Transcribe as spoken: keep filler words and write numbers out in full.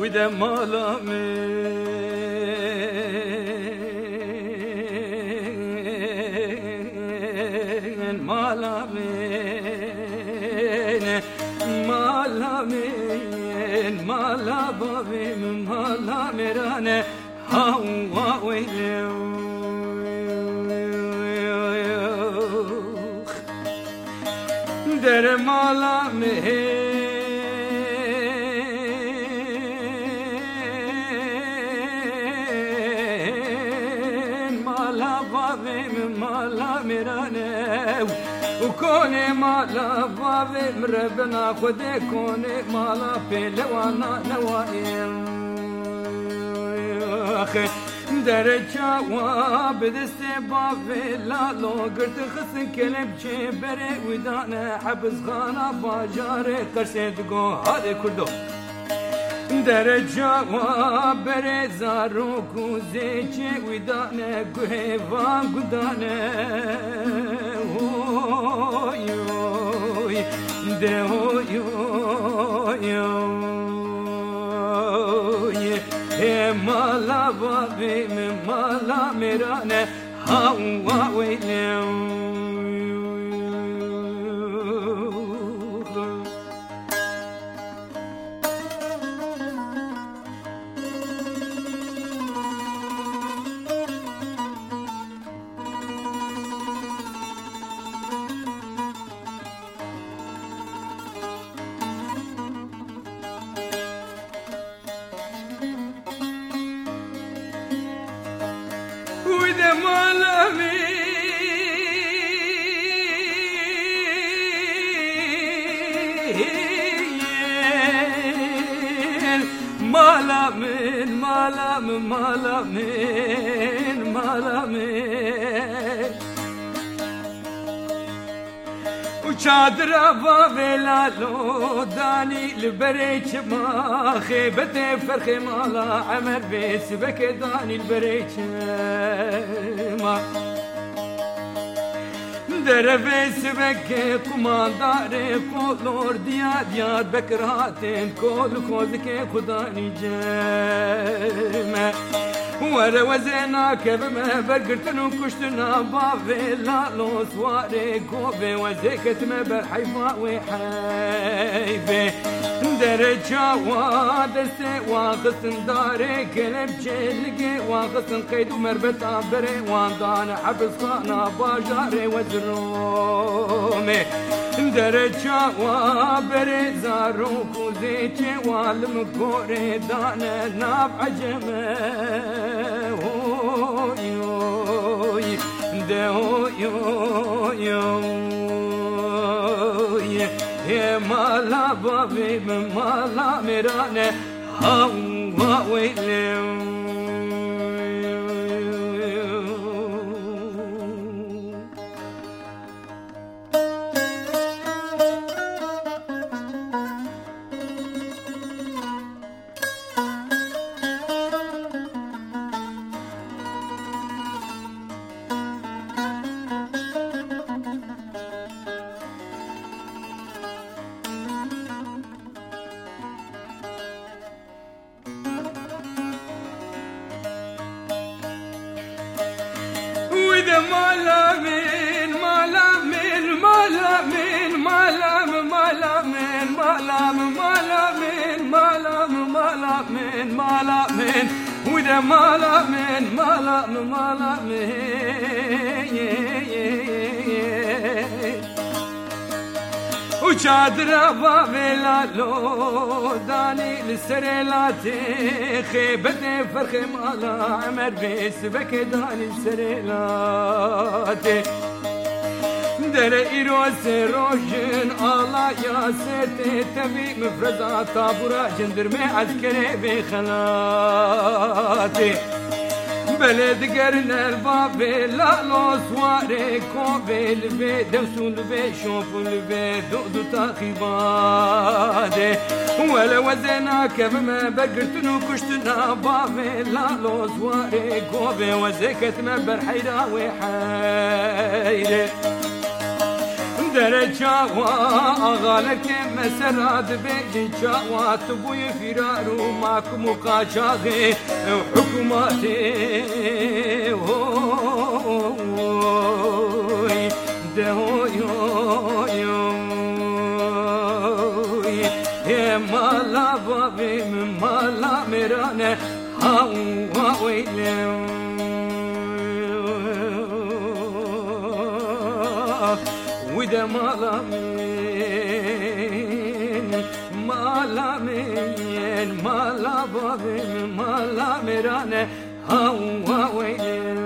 وده مالا من مالا من مالا من مالا بابي من مالا مرانه هوا ويلو در مالا من مالا بابي من مالا مرانه وكوني مالا بابي مربنا خدي كوني مالا بلوانا نوائم اخي درجة وبدستي بابي لا لو قرت خسن كلب جبري ودانا حبس خانا باجاري قرسيت قو هذي كردو درجة وبري زاروك وزيجي ودانا قهيفان قدانا ده مالا بابي من مالا مرانه هوا ويلو وده مالا من مالا من مالا من مالا من مالا من وشادر بابي لالو داني البريج ما خيبت فرخ مالا عمر بيس بك داني البريج ما دربي سبك كمانداري فولور دياد ياد بكراتين كل كوزك خداني جمع ورا وزنا كبما برقرتنو كشتنا بافي لا لو سواري كوبي وزيكت مبر حيفا وحيفي درجة وادستي واغسن داري كلب جلقي واغسن قيد ومربط عبري واندان حبس خانا باجاري وزرومي درجة وبري زاروك وزيتي والم كوري دانا ناب عجمه يوي ده يوي يا مالا بابي من مالا مرانه هوا ويلو وده مالا من مالا من مالا من مالا من مالا من مالا من مالا من مالا من مالا من مالا من وده مالا من مالا من مالا من وشادر بابي لالو داني للسريلاتي خيبتي فرخ مالا عمر بيس بك داني السريلاتي در ایروز روشن آلا یا سرت تبی مفرزا تابورا جندرمه عسکره بخلاتی بلد گرنر بابی لالو سواره کوبل به دوسول به شوفل به دو دو تاخیباده ولا وزنا كبما بقرتنو كشتنا بابي لالو سواره کوبه وزکت ما برحیرا وحیره درجاوا غالك مسراد بيدي جاوا تبوي فرارو ماك مقاجاغي وحكوماتي هوي دهوي يا مالا بابي مالا ميرانه هوا ويلي وده مالامين مالامين مالا بابين مالا ميرانه هوا وين